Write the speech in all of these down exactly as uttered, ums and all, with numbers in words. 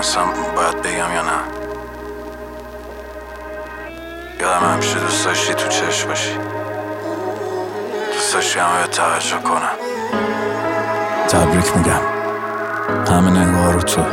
اصلا باید بگم یا نه؟ یادم همیشه دوست داشتی تو چشم باشی، دوست داشتی همه توجه کنم. تبریک میگم، همه نگاه رو تو،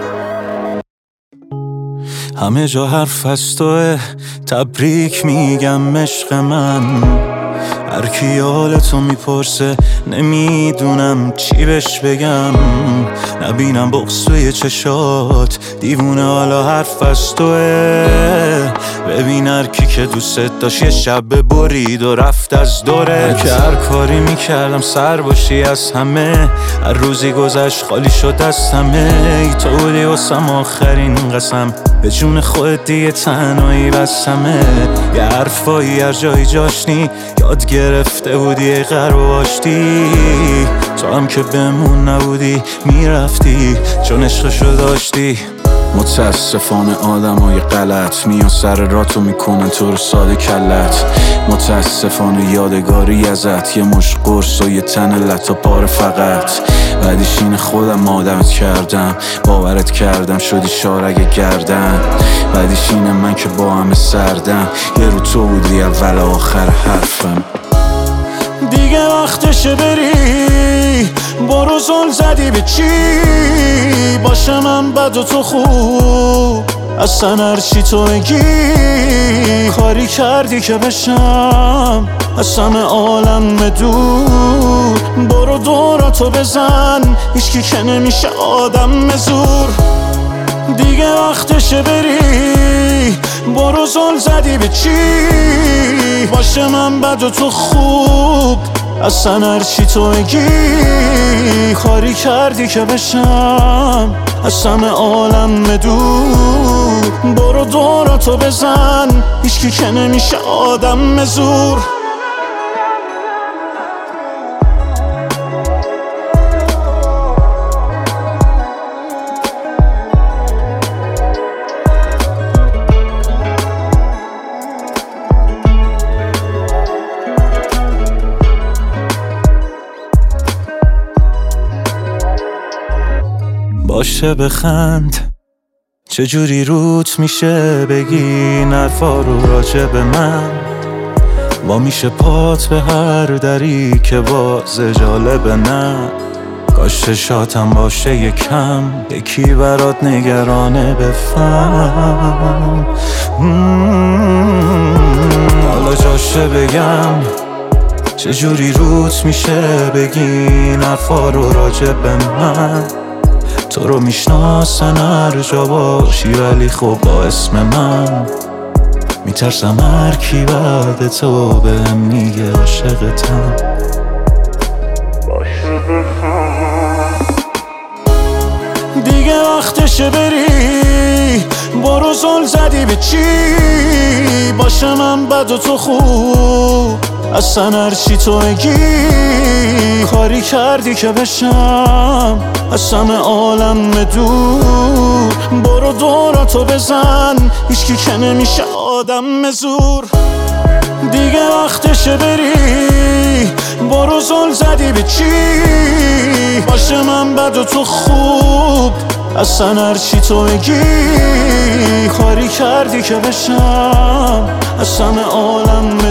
همه جا حرف از توه. تبریک میگم عشق من، هر کی حالتو میپرسه نمیدونم چی بهش بگم. نبینم بغض توی چشات، دیوونه حالا حرف از توه. ببین هر کی که دوست داشت یه شب برید و رفت از دورت. که هر کاری میکردم سر باشی از همه، هر روزی گذشت خالی شد از همه. ای تو بودی واسم آخرین قسم، به جون خودت دیگه تنهایی بسمه. یه حرفایی هر جایی جاشنی یاد گرفته بودی ای غرب و آشتی. تو هم که بمون نبودی میرفتی چون عشقشو داشتی. متاسفانه آدم های غلط میان سر راتو میکنن تو رو ساده کلت. متاسفانه یادگاری ازت یه مش قرص و یه تن لطا پاره فقط. بعدش اینه خودم آدمت کردم، باورت کردم شدی شارگ گردن. بعدش اینه من که با همه سردم، یه رو تو بودی اول آخر حرفم. دیگه وقتشه بری، برو زل زدی به چی؟ باشه من بد و تو خوب، اصلا هرچی تو بگی. کاری کردی که بشم از همه عالم دور. برو دوراتو بزن، هیچکی که نمیشه آدم زور. دیگه وقتشه بری، برو زل زدی به چی؟ باشه من بد و تو خوب، اصلا هرچی تو بگی. کاری کردی که بشم از همه عالم دور. برو دوراتو بزن، هیچکی که نمیشه آدم زور. باشه بخند، چجوری روت میشه بگی نرفا رو راجع به من. با میشه پات به هر دری که باز جالبه نه. کاش چشاتم باشه یکم، یکی برات نگرانه بفهم. حالا جاشه بگم، چجوری روت میشه بگی نرفا رو راجع به من. تو رو میشناسن هر جا باشی، ولی خب با اسم من میترسم هر کی بعد تو بهم میگه عاشقتم. دیگه وقتشه بری، برو زل زدی به چی؟ باشه من بد و تو خوب، اصلا هرچی تو بگی. کاری کردی که بشم از همه عالم دور. برو دوراتو بزن، هیچکی که نمیشه آدم زور. دیگه وقتشه بری، برو زل زدی به چی؟ باشه من بد و تو خوب، اصلا هرچی تو بگی. کاری کردی که بشم از همه عالم